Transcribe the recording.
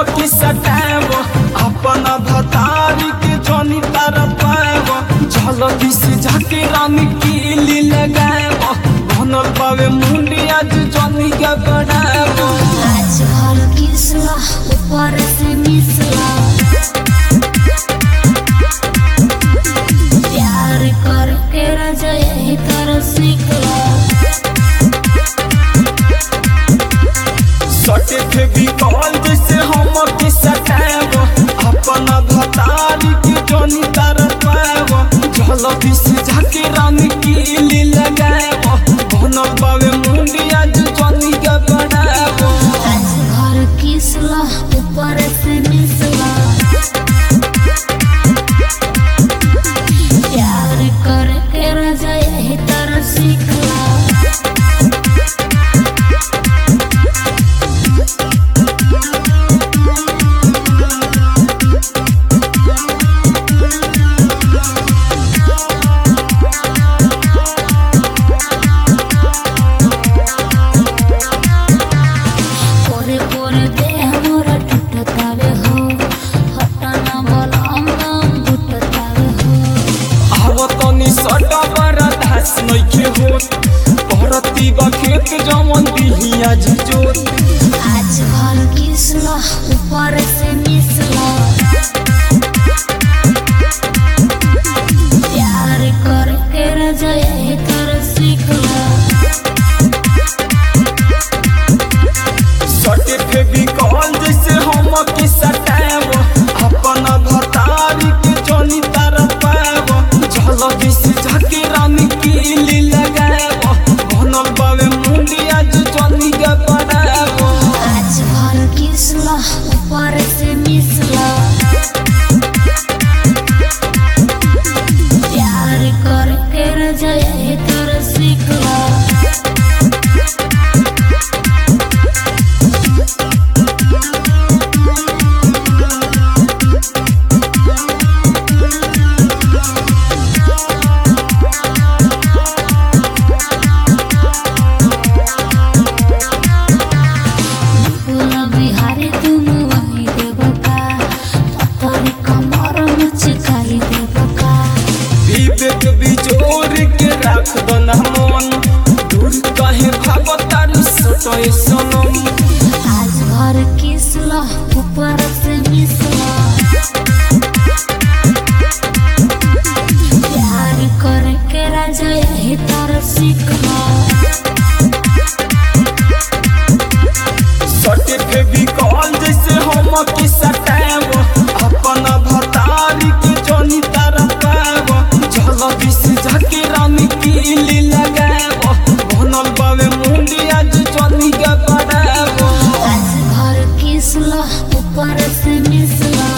की सटाव अपना भतारी के जनी तारा पाव झलकी से जाके रानी कीली लगाव बनल पावे मुंडी आज जनी के बढ़ाव आज घर किसला ऊपर से मिसला प्यार करके राजा यही तरह सीखला सटे थे भी कॉल जैसे हम की सटाव अपना भतारी के जनी तारा पाव झलकी से जाके रानी कीली लगाव बनल पावे मुंडी आज जनी के बढ़ाव आज घर किसला ऊपर से मिसला प्यार करके राजा यही तरह सीखला परती बा खेत जमन दिहिया जोत आज घर किसला ऊपर से मिसला प्यार करके राजा यही तरह सीखला सटे थे भी कॉल जैसे हम की सटाव अपना भतारी के जनी तारा पाव झलकी से जाके रानी कीली लगाव बनल बावे मुंडी आज जनी के बढ़ाव आज घर किसला ऊपर से मिसला प्यार करके राजा यही तरह सीखला बिहारी तुम वही देवका पत्थरी कमर मुचकाई देवका विवेक बिजोर के राख दना मन दूर कहे भागतारू सटय सनम आज घर किसला ऊपर से मिसला प्यार करके राजा यही तरह सीखला सटे थे भी कॉल जैसे हम की सटाव अपना भतारी के जनी तारा पाव झलकी से जाके रानी कीली लगाव बनल बावे मुंडी आज जनी के बढ़ाव आज घर किसला ऊपर से मिसला